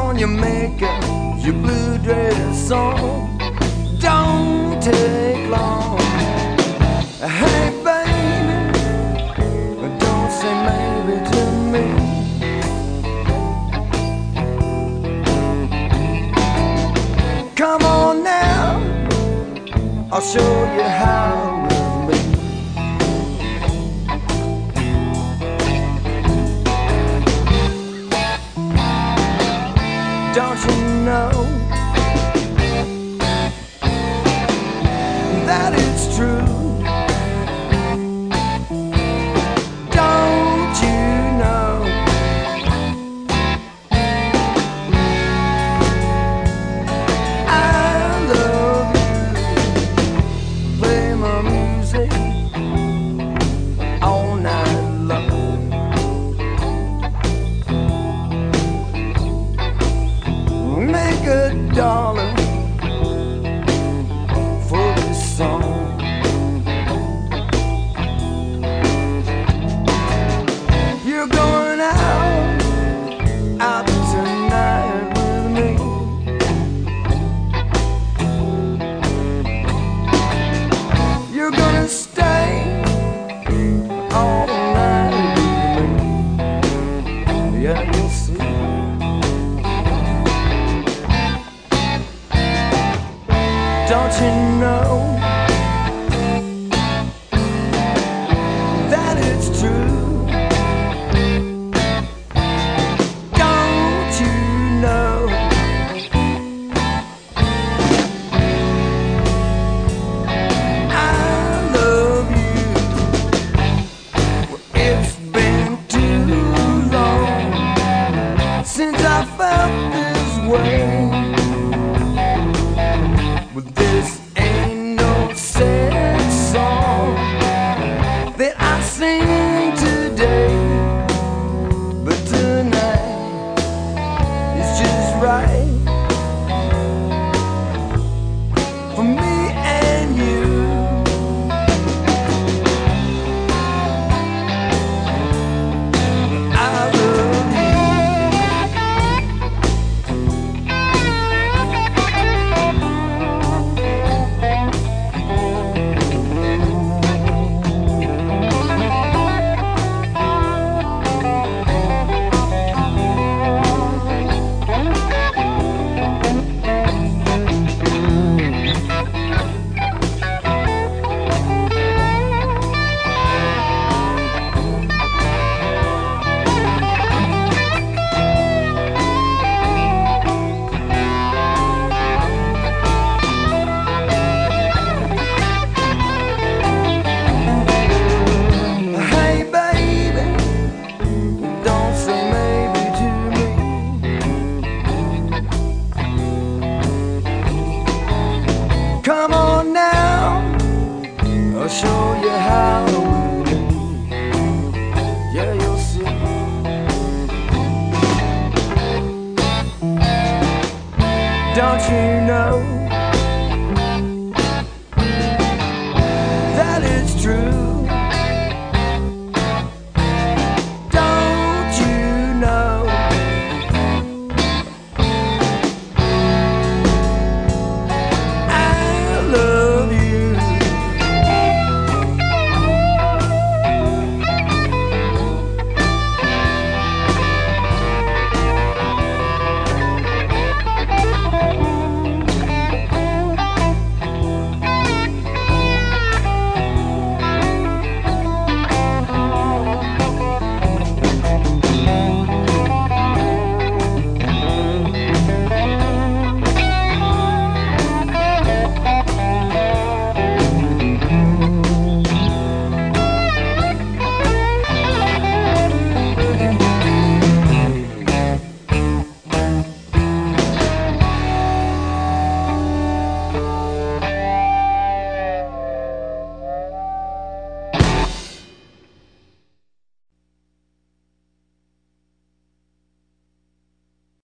on your makeup, your blue dress on. Don't take long. Hey baby, don't say maybe to me. Come on now, I'll show you how with me. Don't you know that it's true? Don't you know I love you? Play my music all night long. Make a dollar for this song. You're going out tonight with me. You're gonna stay all night with me. Yeah, you'll see. Don't you know that it's true? Don't you know I love you? Well, it's been too long since I felt this way. Well, this ain't no sad song that I sing today, but tonight is just right for me and you. I love you. Come on now, I'll show you how we do. Yeah, you'll see. Don't you know